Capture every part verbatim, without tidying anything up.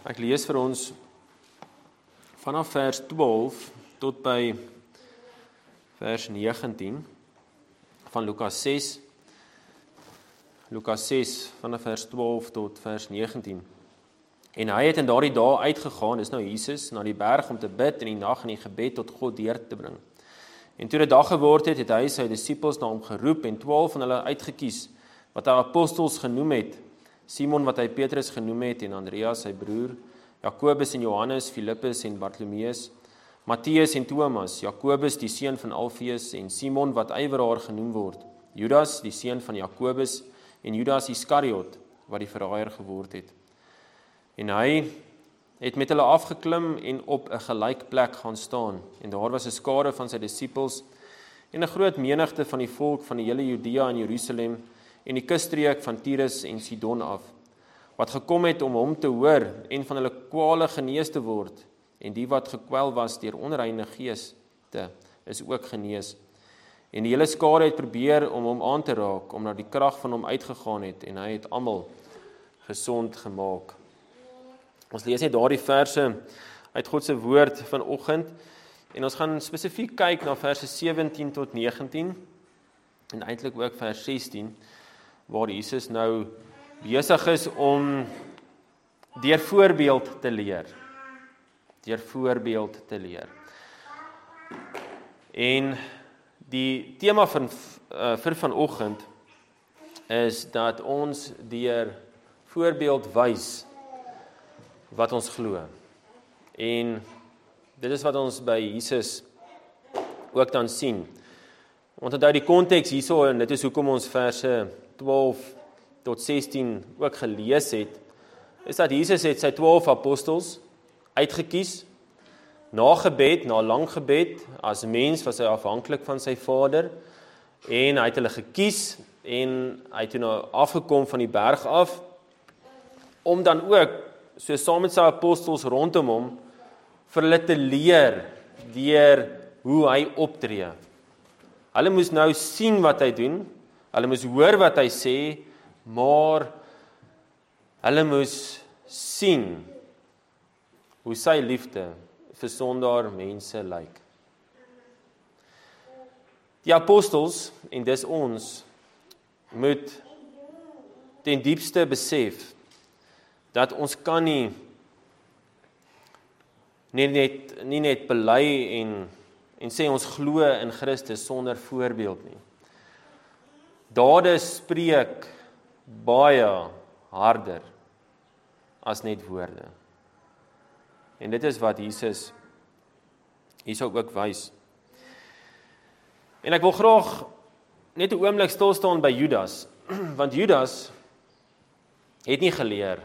Ek lees vir ons vanaf vers twaalf tot by vers negentien van Lukas ses. Lukas ses vanaf vers twaalf tot vers negentien. En hy het in daardie dae uitgegaan, dis nou Jesus, na die berg om te bid en die nag in die gebed tot God deur te bring. En toe dit dag geword het, het hy sy disippels na hom geroep en twaalf van hulle uitgekies, wat hy apostels genoem het, Simon wat hy Petrus genoem het en Andreas sy broer, Jakobus en Johannes, Filippus en Bartolomeus, Matteus en Thomas, Jakobus die seun van Alfeus en Simon wat ywerhaar genoem word, Judas die seun van Jakobus en Judas Iskariot wat die verraaier geword het. En hy het met hulle afgeklim en op 'n gelyk plek gaan staan en daar was 'n skare van sy disippels en 'n groot menigte van die volk van die hele Judea en Jerusalem en die kusstreek van Tyrus en Sidon af, wat gekom het om hom te hoor en van hulle kwale genees te word, en die wat gekwel was deur onreine geeste, is ook genees. En die hele skare het probeer om hom aan te raak, omdat die krag van hom uitgegaan het, en hy het almal gesond gemaak. Ons lees net daardie verse uit God se woord vanoggend, en ons gaan spesifiek kyk na verse sewentien tot negentien, en eintlik ook vers sestien, waar Jesus nou besig is om deur voorbeeld te leer. Deur voorbeeld te leer. En die tema van uh, vir vanoggend is dat ons deur voorbeeld wys wat ons glo. En dit is wat ons by Jesus ook dan sien. Want onthou die konteks hierso, en dit is hoekom ons verse twaalf tot sestien ook gelees het, is dat Jesus het sy twaalf apostels uitgekies, na gebed, na lang gebed, as mens was hy afhanklik van sy Vader, en hy het hulle gekies, en hy het toe nou afgekom van die berg af, om dan ook, so saam met sy apostels rondom hom, vir hulle te leer, deur hoe hy optree. Hulle moes nou sien wat hy doen, hulle moes hoor wat hy sê, maar hulle moes sien hoe sy liefde vir sondaar mense lyk. Die apostels, en dis ons, moet ten diepste besef dat ons kan nie nie net, nie net bely en, en sê ons glo in Christus sonder voorbeeld nie. Dade spreek baie harder as net woorde. En dit is wat Jesus hierso ook wys. En ek wil graag net 'n oomblik stil staan by Judas, want Judas het nie geleer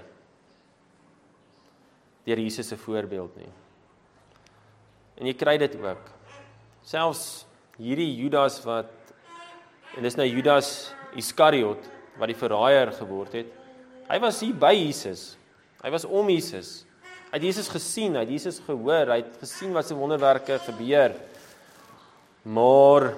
deur Jesus se voorbeeld nie. En jy kry dit ook. Selfs hierdie Judas wat, en dis nou Judas Iskariot, wat die verraaier geword het, hy was hier by Jesus, hy was om Jesus, hy het Jesus gesien, hy het Jesus gehoor, hy het gesien wat sy wonderwerke gebeur, maar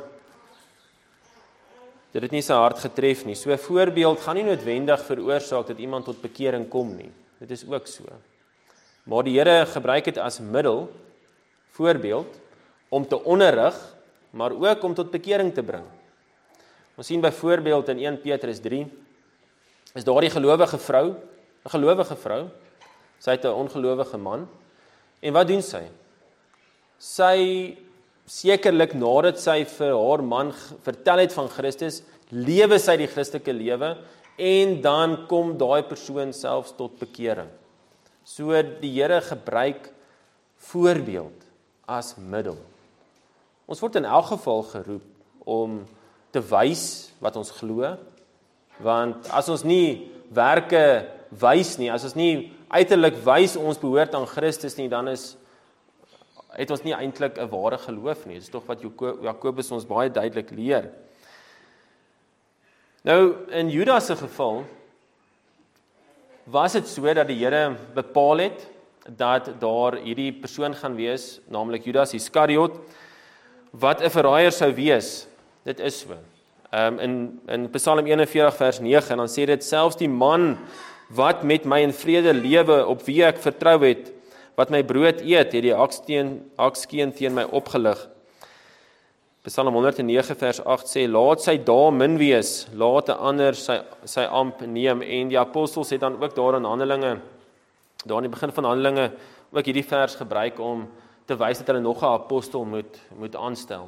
dit het nie sy hart getref nie. So 'n voorbeeld gaan nie noodwendig veroorsaak dat iemand tot bekering kom nie, dit is ook so. Maar die Here gebruik dit as middel, voorbeeld, om te onderrig, maar ook om tot bekering te bring. Ons sien byvoorbeeld in Eerste Petrus drie, is daar die gelowige vrou, 'n gelowige vrou, sy het 'n ongelowige man, en wat doen sy? Sy, sekerlik nadat sy vir haar man vertel het van Christus, lewe sy die Christelike lewe, en dan kom daai persoon selfs tot bekering. So die Here gebruik voorbeeld as middel. Ons word in elk geval geroep om te wys wat ons glo, want as ons nie werke wys nie, as ons nie uiterlik wys ons behoort aan Christus nie, dan is, het ons nie eintlik 'n ware geloof nie. Dit is tog wat Jakobus ons baie duidelik leer. Nou, in Judas se geval, was dit so dat die Here bepaal het, dat daar hierdie persoon gaan wees, naamlik Judas Iskariot, wat 'n verraaier sou wees. Dit is so. Um, in, in Psalm eenenveertig vers nege, en dan sê dit, selfs die man wat met my in vrede lewe, op wie ek vertrou het, wat my brood eet, het die aksteen, akskeen teen my opgelig. Psalm honderd en nege vers agt sê, laat sy dae min wees, laat 'n ander sy, sy amp neem, en die apostels het dan ook daar in Handelinge, daar in die begin van Handelinge, ook hierdie vers gebruik om te wys dat hulle nog 'n apostel moet, moet aanstel.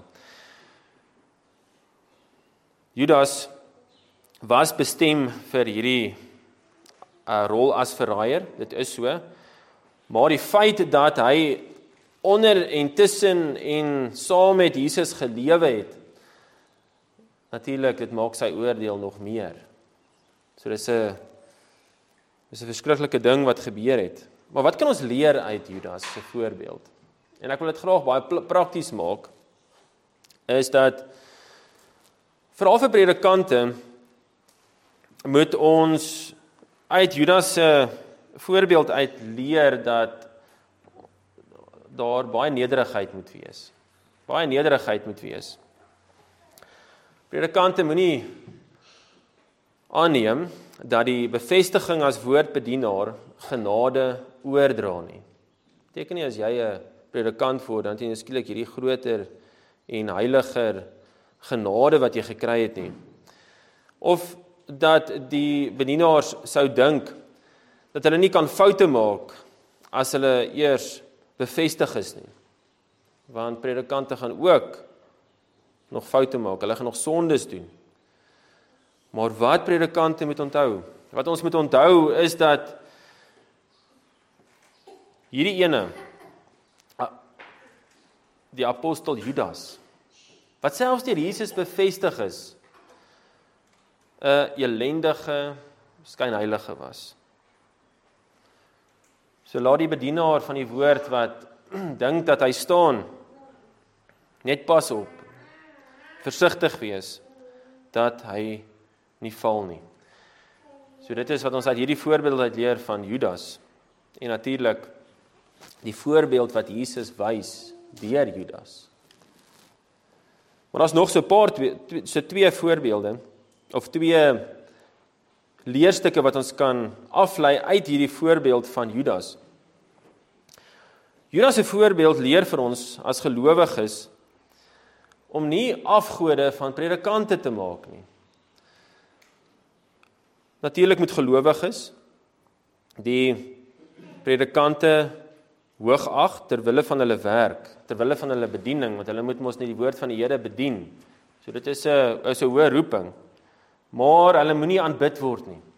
Judas was bestem vir hierdie uh, rol as verraaier, dit is so, maar die feit dat hy onder en tussen en saam met Jesus gelewe het, natuurlik, dit maak sy oordeel nog meer. So dis 'n dis 'n verskriklike ding wat gebeur het. Maar wat kan ons leer uit Judas se voorbeeld? En ek wil dit graag baie prakties maak, is dat veral vir predikante moet ons uit Judas se voorbeeld uit leer dat daar baie nederigheid moet wees. Baie nederigheid moet wees. Predikante moenie aanneem dat die bevestiging as woordbedienaar genade oordra nie. Beteken nie as jy 'n predikant word, dan het jy skielik hierdie groter en heiliger genade wat jy gekry het nie. Of dat die bedienaars sou dink dat hulle nie kan foute maak as hulle eers bevestig is nie. Want predikante gaan ook nog foute maak, hulle gaan nog sondes doen. Maar wat predikante moet onthou? Wat ons moet onthou is dat hierdie ene, die apostel Judas, wat selfs deur Jesus bevestig is, 'n elendige skynheilige was. So laat die bedienaar van die woord wat dink dat hy staan, net pas op, versigtig wees, dat hy nie val nie. So dit is wat ons uit hierdie voorbeeld uit leer van Judas, en natuurlik die voorbeeld wat Jesus wys deur Judas. Maar daar's nog so 'n paar, so twee voorbeelde, of twee leerstukke wat ons kan aflei uit hierdie voorbeeld van Judas. Judas se voorbeeld leer vir ons as gelowiges om nie afgode van predikante te maak nie. Natuurlik moet gelowiges die predikante hoog ag ter wille van hulle werk, ter wille van hulle bediening, want hulle moet mos net die woord van die Here bedien. So dit is 'n is 'n hoë roeping. Maar hulle moenie aanbid word nie.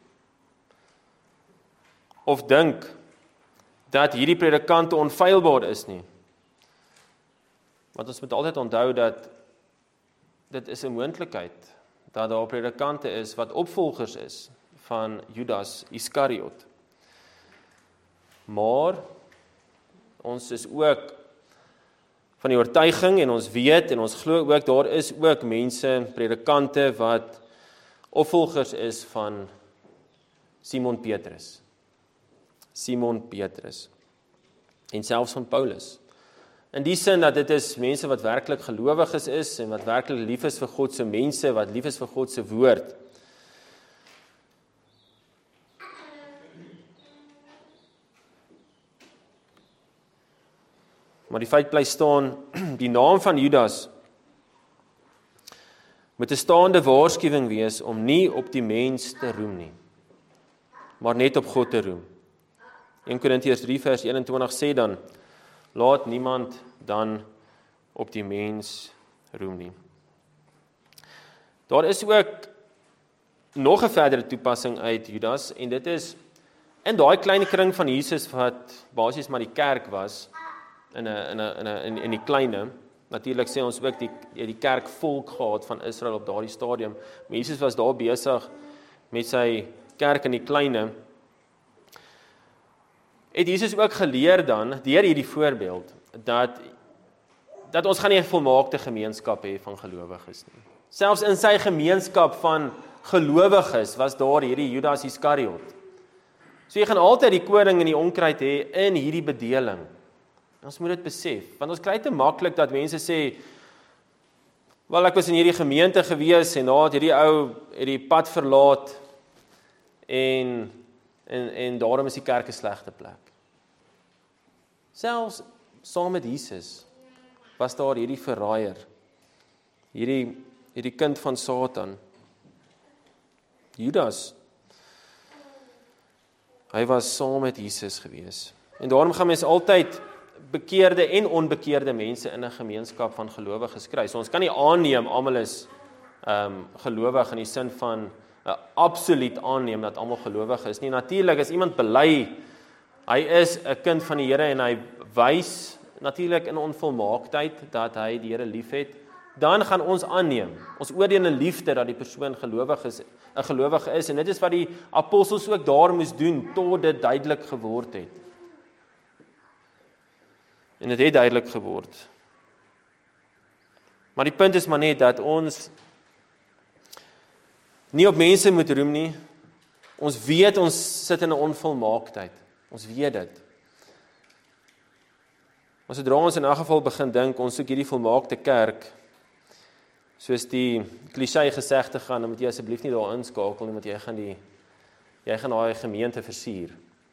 Of dink dat hierdie predikante onfeilbaar is nie. Want ons moet altyd onthou dat dit is 'n moontlikheid dat daar predikante is wat opvolgers is van Judas Iskariot. Maar ons is ook van die oortuiging en ons weet en ons glo ook daar is ook mense, predikante wat opvolgers is van Simon Petrus. Simon Petrus. En selfs van Paulus. In die sin dat dit is mense wat werklik gelowiges is en wat werklik lief is vir God se mense, wat lief is vir God se woord. Maar die feit bly staan, die naam van Judas moet 'n staande waarskuwing wees om nie op die mens te roem nie, maar net op God te roem. Eerste Korintiërs drie vers eenentwintig sê dan, laat niemand dan op die mens roem nie. Daar is ook nog 'n verdere toepassing uit Judas, en dit is in daai klein kring van Jesus wat basies maar die kerk was, in 'n in 'n in 'n in, in die kleine. Natuurlik sê ons ook die die kerk volk gehad van Israel op daardie stadium. Maar Jesus was daar besig met sy kerk in die kleine. Het Jesus ook geleer dan deur hierdie voorbeeld dat dat ons gaan nie 'n volmaakte gemeenskap hê van gelowiges nie. Selfs in sy gemeenskap van gelowiges was daar hierdie Judas Iskariot. So jy gaan altyd die koring en die onkruid hê in hierdie bedeling. Ons moet dit besef, want ons kry te maklik dat mense sê, wel ek was in hierdie gemeente gewees en nou het hierdie ou het die pad verlaat en en, en daarom is die kerk 'n slegte plek. Selfs saam met Jesus was daar hierdie verraaier, hierdie, hierdie kind van Satan, Judas. Hy was saam met Jesus gewees. En daarom gaan mens altyd bekeerde en onbekeerde mense in 'n gemeenskap van gelowiges kry. So ons kan nie aanneem almal is um, gelowig in die sin van uh, absoluut aanneem dat almal gelowig is nie. Natuurlik as iemand bely, hy is 'n kind van die Here en hy wys natuurlik in onvolmaaktheid dat hy die Here liefhet, dan gaan ons aanneem, ons oordeel in liefde dat die persoon gelowig is, 'n gelowige is, en dit is wat die apostels ook daar moes doen, tot dit duidelik geword het. En dit het duidelik geword. Maar die punt is maar net dat ons nie op mense moet roem nie. Ons weet ons sit in 'n onvolmaaktheid. Ons weet dit. Maar sodra ons in 'n geval begin dink, ons soek hierdie volmaakte kerk, soos die cliché gesegde gaan, dan moet jy asseblief nie daar inskakel nie, want jy gaan die jy gaan daai gemeente versier.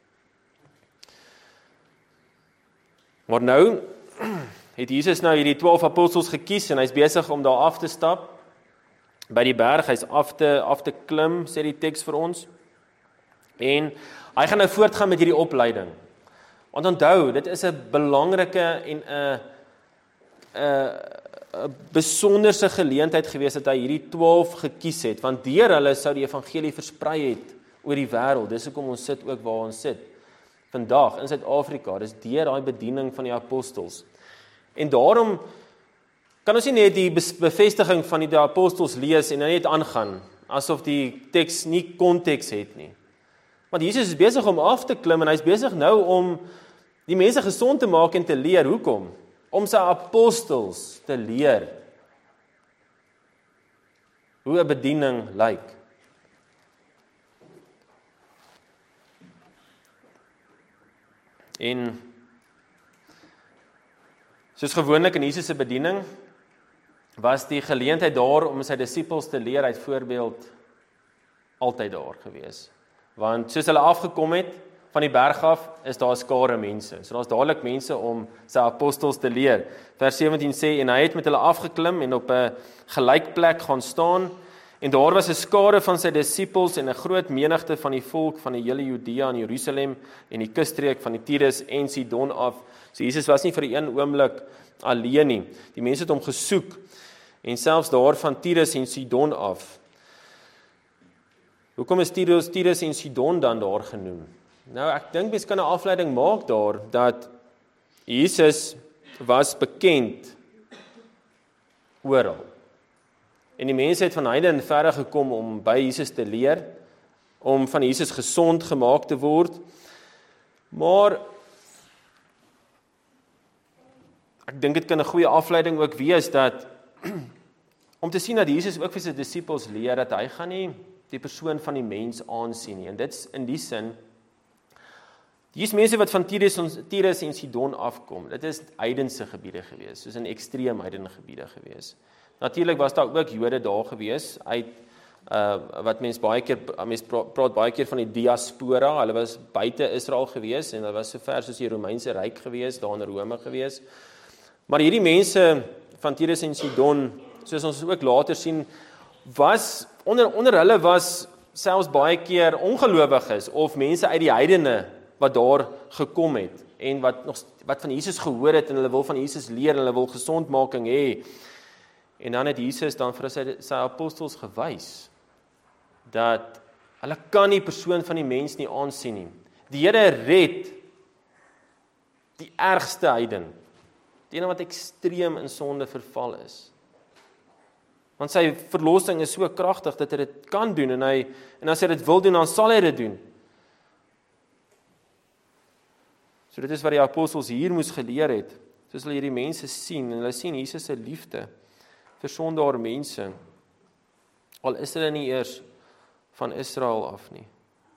Maar nou het Jesus nou hierdie twaalf apostels gekies en hy's besig om daar af te stap by die berg, hy's af te af te klim, sê die teks vir ons. En hy gaan nou voortgaan met hierdie opleiding. Want onthou, dit is 'n belangrike en 'n 'n 'n besonderse geleentheid gewees dat hy hierdie twaalf gekies het, want deur hulle sou die evangelie versprei het oor die wêreld. Dis hoekom ons sit ook waar ons sit vandag in Suid-Afrika. Dis deur daai bediening van die apostels. En daarom kan ons nie net die bevestiging van die apostels lees en net aangaan asof die teks nie konteks het nie. Want Jesus is besig om af te klim en hy's besig nou om die mense gesond te maak en te leer. Hoekom? Om sy apostels te leer hoe 'n bediening lyk. En soos gewoonlik in Jesus se bediening was die geleentheid daar om sy disippels te leer uit voorbeeld altyd daar gewees. Want soos hulle afgekom het van die berg af, is daar 'n skare mense. So daar's dadelik mense om sy apostels te leer. Vers sewentien sê, en hy het met hulle afgeklim en op 'n gelyk plek gaan staan, en daar was 'n skare van sy disippels en 'n groot menigte van die volk van die hele Judea en Jerusalem en die kusstreek van die Tyrus en Sidon af. So Jesus was nie vir 'n een oomblik alleen nie. Die mense het hom gesoek, en selfs daar van Tyrus en Sidon af. Hoekom is Tyrus, Tyrus en Sidon dan daar genoem? Nou, ek dink mens kan 'n afleiding maak daar, dat Jesus was bekend oral. En die mense het van heinde en verre gekom om by Jesus te leer, om van Jesus gesond gemaak te word. Maar ek dink dit kan 'n goeie afleiding ook wees dat om te sien dat Jesus ook vir sy disippels leer dat hy gaan nie die persoon van die mens aansien nie. En dit in die sin, hier is mense wat van Tyrus, Tyrus en Sidon afkom. Dit is heidense gebiede gewees, soos in ekstreem heidene gebiede gewees. Natuurlik was daar ook Jode daar gewees, uit uh, wat mens baie keer, mens praat baie keer van die diaspora, hulle was buite Israel gewees, en hulle was so ver soos die Romeinse Ryk gewees, daar in Rome gewees. Maar hierdie mense van Tyrus en Sidon, soos ons ook later sien, was, onder, onder hulle was selfs baie keer ongelowiges, of mense uit die heidene, wat daar gekom het, en wat, nog, wat van Jesus gehoor het, en hulle wil van Jesus leer, en hulle wil gesondmaking hê. En dan het Jesus dan vir sy, sy apostels gewys, dat hulle kan nie persoon van die mens nie aansien nie. Die Here red die ergste heiden, die ene wat ekstreem in sonde verval is. Want sy verlossing is so kragtig, dat hy dit kan doen, en, hy, en as hy dit wil doen, dan sal hy dit doen. So dit is wat die apostels hier moes geleer het, soos hulle hierdie mense sien, en hulle sien Jesus se liefde vir sondaar mense, al is hulle nie eers van Israel af nie.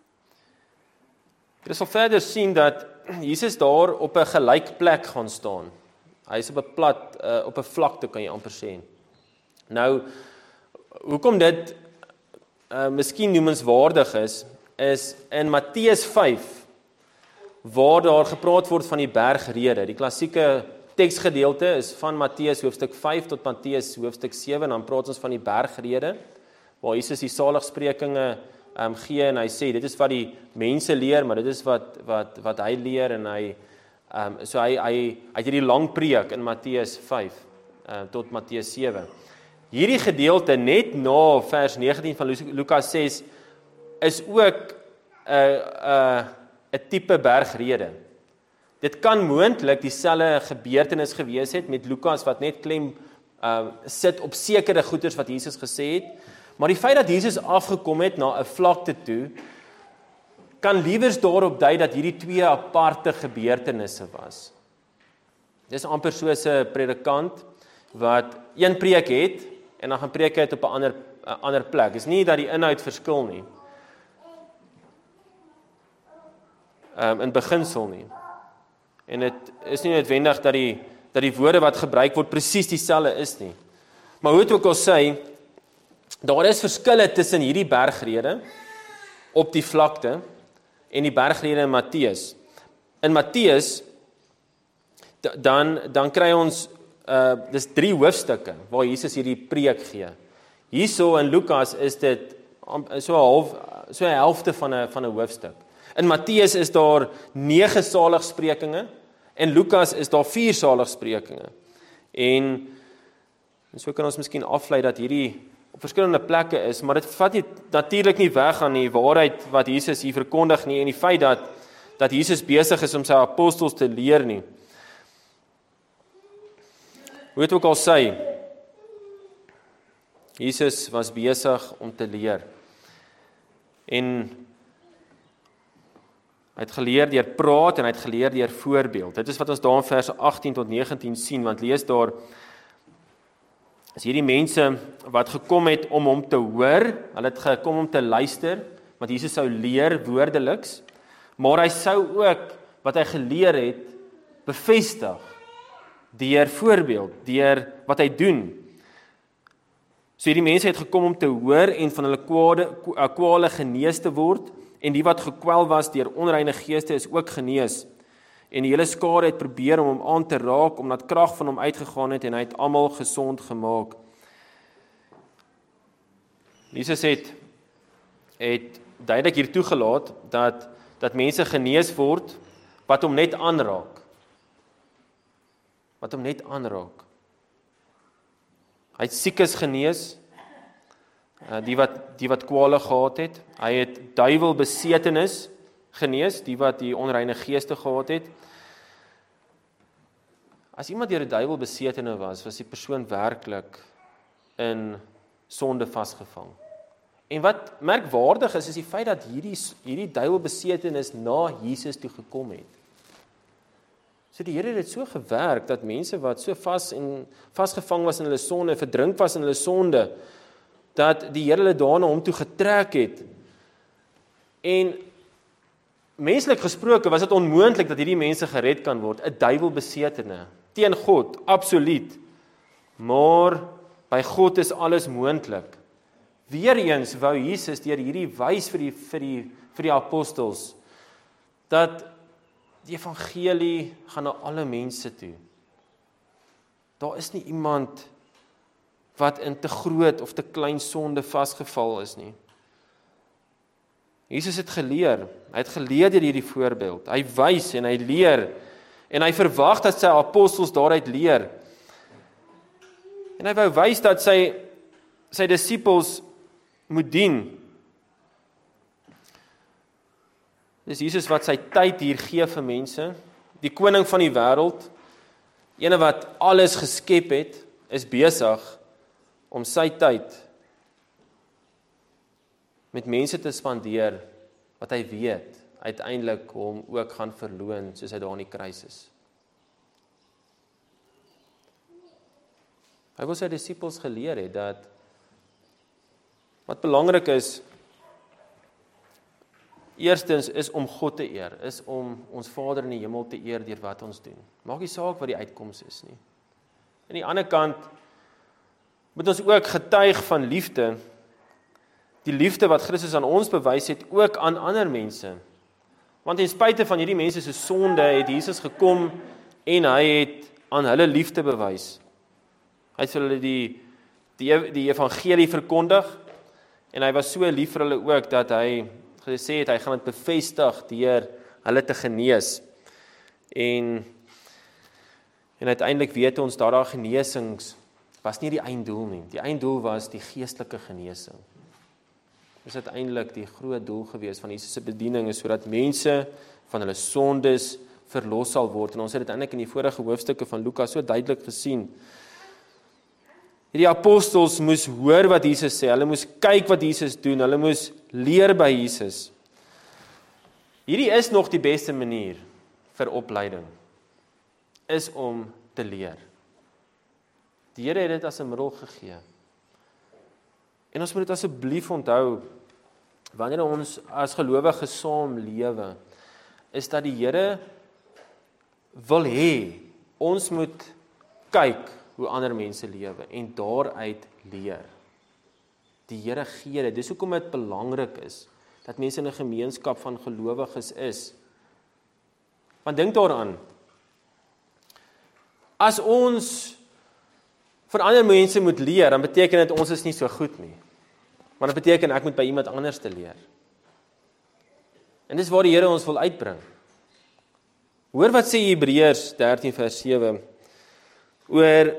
Jy sal verder sien dat Jesus daar op 'n gelyk plek gaan staan. Hy is op 'n plat, uh, op 'n vlakte kan jy amper sê. Nou, hoekom dit uh, miskien noemenswaardig is, is in Matteus vyf, waar daar gepraat word van die bergrede. Die klassieke teksgedeelte is van Matteus hoofstuk vyf tot Matteus hoofstuk sewe, en dan praat ons van die bergrede, waar Jesus die saligsprekinge um, gee, en hy sê, dit is wat die mense leer, maar dit is wat, wat, wat hy leer, en hy, um, so hy, hy, hy het hierdie lang preek in Matteus vyf, uh, tot Matteus sewe. Hierdie gedeelte, net na vers negentien van Lukas ses, is ook 'n uh, uh, 'n tipe bergrede. Dit kan moontlik dieselfde gebeurtenis gewees het met Lukas wat net klem uh, sit op sekere goeders wat Jesus gesê het, maar die feit dat Jesus afgekom het na 'n vlakte toe, kan liewers daarop dui dat hierdie twee aparte gebeurtenisse was. Dis amper soos 'n predikant wat een preek het en dan gaan preek hy het op 'n ander 'n ander plek. Dis nie dat die inhoud verskil nie. Um, in beginsel nie. En dit is nie noodwendig dat die dat die woorde wat gebruik word presies dieselfde is nie. Maar hoe het ook al sê, daar is verskille tussen hierdie bergrede op die vlakte en die bergrede in Matteus. In Matteus dan dan kry ons uh dis drie hoofstukke waar Jesus hierdie preek gee. Hierso in Lukas is dit so 'n half so 'n helfte van 'n van 'n hoofstuk. In Matteus is daar nege saligsprekinge, en Lukas is daar vier saligsprekinge. En, en so kan ons miskien aflei dat hierdie op verskillende plekke is, maar dit vat nie, natuurlik nie weg aan die waarheid wat Jesus hier verkondig nie, en die feit dat, dat Jesus besig is om sy apostels te leer nie. Hoe het ook al sê, Jesus was besig om te leer. En hy het geleer deur praat en hy het geleer deur voorbeeld. Dit is wat ons daar in vers agttien tot negentien sien, want lees daar, is hierdie mense wat gekom het om hom te hoor, hulle het gekom om te luister, want Jesus sou leer woordeliks, maar hy sou ook wat hy geleer het, bevestig, deur voorbeeld, deur wat hy doen. So hierdie mense het gekom om te hoor en van hulle kwade, kwale genees te word, en die wat gekwel was deur onreine geeste is ook genees. En die hele skare het probeer om hom aan te raak, omdat krag van hom uitgegaan het, en hy het almal gesond gemaak. Jesus het, het duidelik hier toegelaat, dat, dat mense genees word, wat hom net aanraak. Wat hom net aanraak. Hy het siekes genees, die wat, die wat kwale gehad het. Hy het duiwelbesetenis genees, die wat die onreine geeste gehad het. As iemand deur 'n duiwelbesetene was, was die persoon werklik in sonde vasgevang. En wat merkwaardig is, is die feit dat hierdie, hierdie duiwelbesetenis na Jesus toe gekom het. So die Here het dit so gewerk, dat mense wat so vas en vasgevang was in hulle sonde, verdrink was in hulle sonde, dat die Here hulle daarna hom toe getrek het. En menslik gesproke was dit onmoontlik dat hierdie mense gered kan word, 'n duiwelbesetene, teen God, absoluut. Maar by God is alles moontlik. Weereens wou Jesus deur hierdie wys vir die vir die vir die apostels dat die evangelie gaan na alle mense toe. Daar is nie iemand wat in te groot of te klein sonde vasgeval is nie. Jesus het geleer, hy het geleer deur hierdie voorbeeld, hy wys en hy leer, en hy verwag dat sy apostels daaruit leer. En hy wou wys dat sy, sy disippels moet dien. Dis Jesus wat sy tyd hier gee vir mense, die koning van die wêreld, ene wat alles geskep het, is besig om sy tyd met mense te spandeer, wat hy weet, uiteindelik hom ook gaan verloon, soos hy daar aan die kruis is. Hy wil sy disippels geleer het, dat wat belangrik is, eerstens is om God te eer, is om ons Vader in die hemel te eer deur wat ons doen. Maak nie saak wat die uitkoms is nie. Aan die ander kant, moet ons ook getuig van liefde, die liefde wat Christus aan ons bewys het, ook aan ander mense. Want ten spyte van hierdie mense se sonde, het Jesus gekom en hy het aan hulle liefde bewys. Hy het vir hulle die, die, die evangelie verkondig, en hy was so lief vir hulle ook, dat hy gesê het, hy gaan dit bevestig deur hulle te genees. En, en uiteindelik weet ons, dat daar genesings was nie die einddoel nie. Die einddoel was die geestelike genesing. Dit is uiteindelik die groot doel gewees van Jesus se bediening, is sodat mense van hulle sondes verlos sal word. En ons het dit eintlik in die vorige hoofstukke van Lukas so duidelik gesien. Hierdie apostels moes hoor wat Jesus sê, hulle moes kyk wat Jesus doen, hulle moes leer by Jesus. Hierdie is nog die beste manier vir opleiding, is om te leer. Die Here het dit as 'n middel gegee. En ons moet dit asseblief onthou, wanneer ons as gelowiges saam lewe, is dat die Here wil hê, ons moet kyk hoe ander mense lewe en daaruit leer. Die Here gee dit. Dis hoekom dit belangrik is dat mense in 'n gemeenskap van gelowiges is. Want dink daaraan, as ons van ander mense moet leer, dan beteken dit ons is nie so goed nie. Maar dit beteken ek moet by iemand anders te leer. En dis waar die Here ons wil uitbring. Hoor wat sê Hebreërs dertien vers sewe oor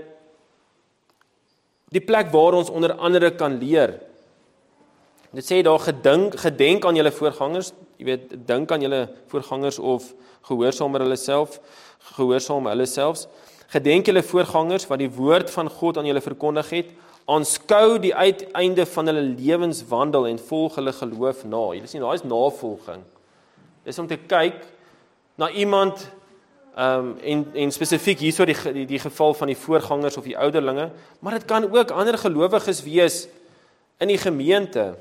die plek waar ons onder andere kan leer. Dit sê daar gedink, gedenk aan julle voorgangers, jy weet, dink aan julle voorgangers of gehoorsaam hulle self, gehoorsaam hulle selfs. Gedenk julle voorgangers wat die woord van God aan julle verkondig het, aanskou die uiteinde van hulle lewenswandel en volg hulle geloof na. Julle sien, daar is navolging. Dis om te kyk na iemand, um, en, en spesifiek hierso die, die, die geval van die voorgangers of die ouderlinge, maar dit kan ook ander gelowiges wees in die gemeente,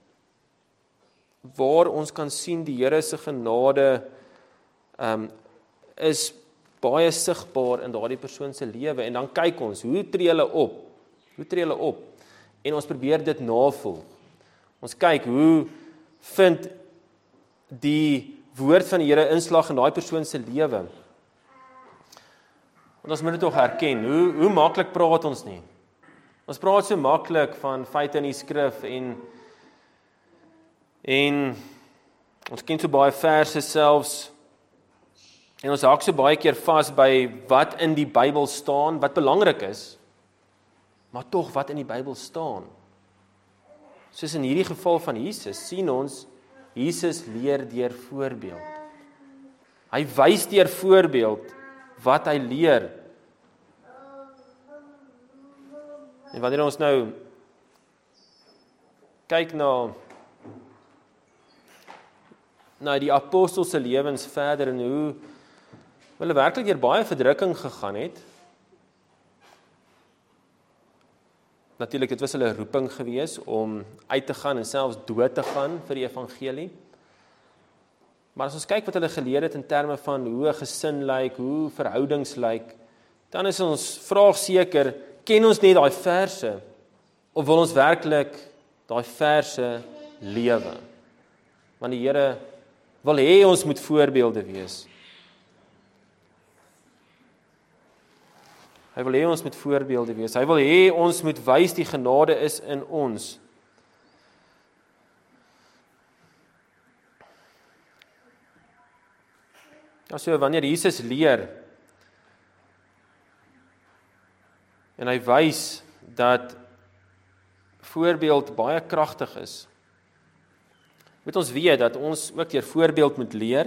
waar ons kan sien die Here se genade um, is baie sigbaar in daardie persoon se lewe, en dan kyk ons, hoe tree hulle op? Hoe tree hulle op? En ons probeer dit navolg. Ons kyk, hoe vind die woord van die Here inslag in daai persoon se lewe? Want ons moet dit tog herken, hoe, hoe maklik praat ons nie? Ons praat so maklik van feite in die skrif, en en ons ken so baie verse selfs, en ons haak so baie keer vas by wat in die Bybel staan, wat belangrik is, maar tog wat in die Bybel staan. Soos in hierdie geval van Jesus, sien ons, Jesus leer deur voorbeeld. Hy wys deur voorbeeld wat hy leer. En wanneer ons nou kyk na na die apostels se lewens verder, en hoe hulle werklik deur baie verdrukking gegaan het. Natuurlik, dit was hulle roeping gewees om uit te gaan en selfs dood te gaan vir die evangelie. Maar as ons kyk wat hulle geleer het in terme van hoe 'n gesin lyk, hoe verhoudings lyk, dan is ons vraag seker, ken ons net daai verse, of wil ons werklik daai verse lewe? Want die Here wil hê ons moet voorbeelde wees. Hy wil hê ons moet voorbeelde wees. Hy wil hê ons moet wys die genade is in ons. Ja, so wanneer Jesus leer, en hy wys dat voorbeeld baie kragtig is, moet ons weet dat ons ook deur voorbeeld moet leer.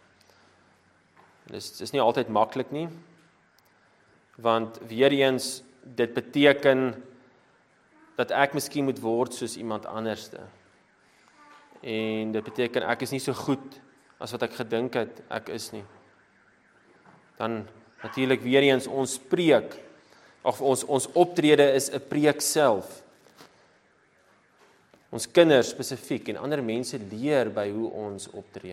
Dit is nie altyd maklik nie, want weer eens, dit beteken dat ek miskien moet word soos iemand anderste. En dit beteken ek is nie so goed as wat ek gedink het ek is nie. Dan natuurlik weer eens ons preek, of ons ons optrede is 'n preek self. Ons kinders spesifiek en ander mense leer by hoe ons optree.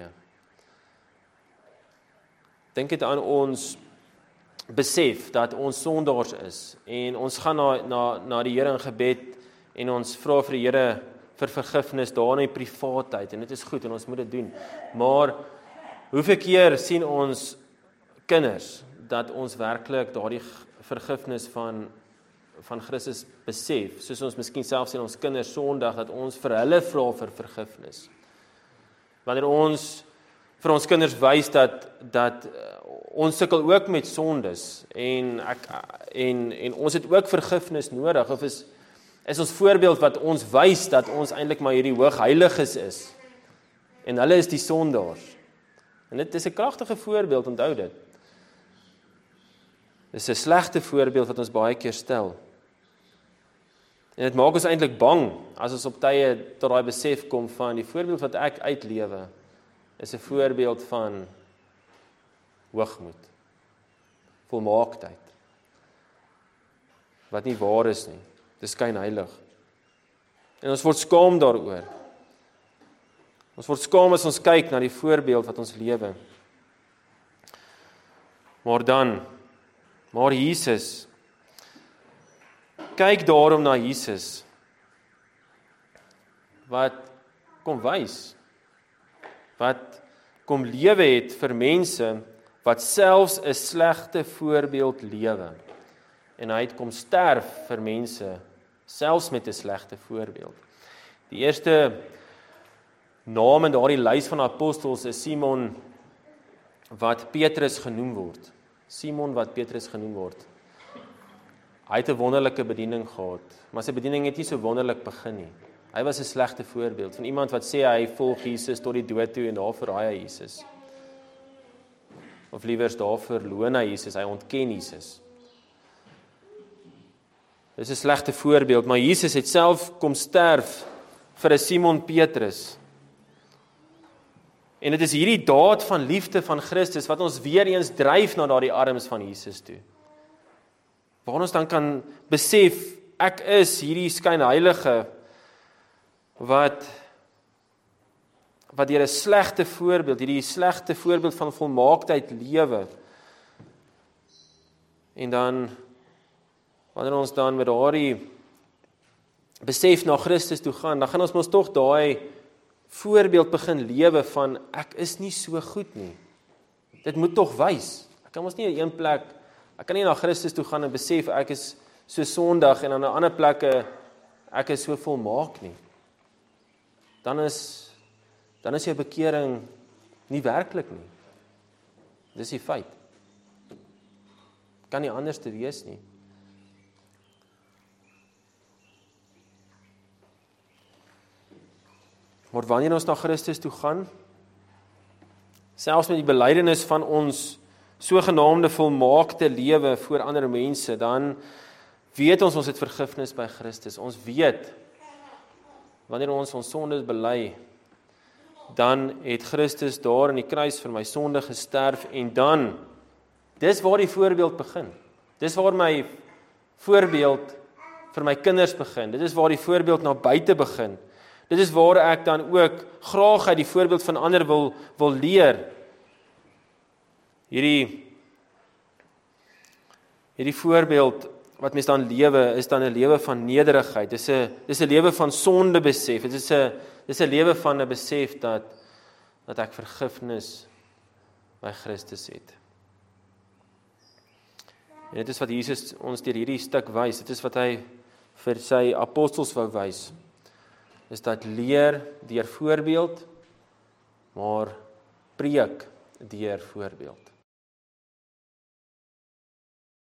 Dink dit aan ons besef dat ons sondaars is, en ons gaan na, na, na die Here in gebed, en ons vra vir die Here vir vergifnis daar in die privaatheid en dit is goed en ons moet dit doen. Maar hoeveel keer sien ons kinders dat ons werklik daardie vergifnis van van Christus besef, soos ons miskien self sien ons kinders Sondag dat ons vir hulle vra vir vergifnis. Wanneer ons vir ons kinders wys dat dat ons sukkel ook met sondes en ek en en ons het ook vergifnis nodig, of is is ons voorbeeld wat ons wys dat ons eintlik maar hierdie hoogheiliges is en hulle is die sondaars. En dit is 'n kragtige voorbeeld, onthou dit. Dit is 'n slegte voorbeeld wat ons baie keer stel. En dit maak ons eintlik bang as ons op tye tot daai besef kom van die voorbeeld wat ek uitlewe is 'n voorbeeld van hoogmoed, volmaaktheid, wat nie waar is nie. Dis skynheilig. En ons word skaam daaroor. Ons word skaam as ons kyk na die voorbeeld wat ons lewe. Maar dan, maar Jesus, kyk daarom na Jesus, wat kom wys, wat kom lewe het vir mense, wat selfs 'n slegte voorbeeld lewe. En hy het kom sterf vir mense, selfs met 'n slegte voorbeeld. Die eerste naam in daardie lys van apostels is Simon, wat Petrus genoem word. Simon wat Petrus genoem word. Hy het 'n wonderlike bediening gehad, maar sy bediening het nie so wonderlik begin nie. Hy was 'n slegte voorbeeld van iemand wat sê hy volg Jesus tot die dood toe en daarvoor raai hy Jesus. Of liewers daarvoor loon hy Jesus, hy ontken Jesus. Dis 'n slegte voorbeeld, maar Jesus het self kom sterf vir 'n Simon Petrus. En dit is hierdie daad van liefde van Christus wat ons weer eens dryf na daardie arms van Jesus toe. Waar ons dan kan besef, ek is hierdie skynheilige wat wat deur 'n slegte voorbeeld, hierdie slegte voorbeeld van volmaaktheid lewe. En dan wanneer ons dan met daardie besef na Christus toe gaan, dan gaan ons mos tog daai voorbeeld begin lewe van ek is nie so goed nie. Dit moet tog wys. Ek kan mos nie in een plek, ek kan nie na Christus toe gaan en besef ek is so sondig en aan 'n ander plekke ek is so volmaak nie. Dan is dan is jou bekering nie werklik nie. Dis die feit. Kan nie anders te wees nie. Maar wanneer ons na Christus toe gaan, selfs met die belydenis van ons sogenaamde volmaakte lewe voor ander mense, dan weet ons ons het vergifnis by Christus. Ons weet, wanneer ons ons sondes bely, dan het Christus daar in die kruis vir my sonde gesterf en dan, dis waar die voorbeeld begin. Dis waar my voorbeeld vir my kinders begin. Dit is waar die voorbeeld na buite begin. Dit is waar ek dan ook graag uit die voorbeeld van ander wil, wil leer. Hierdie, hierdie voorbeeld wat mens dan lewe, is dan 'n lewe van nederigheid. Dis 'n dis 'n lewe van sonde besef. Dit is 'n dis 'n lewe van 'n besef dat dat ek vergifnis by Christus het. En dit is wat Jesus ons deur hierdie stuk wys. Dit is wat hy vir sy apostels wou wys. Is dat leer deur voorbeeld, maar preek deur voorbeeld.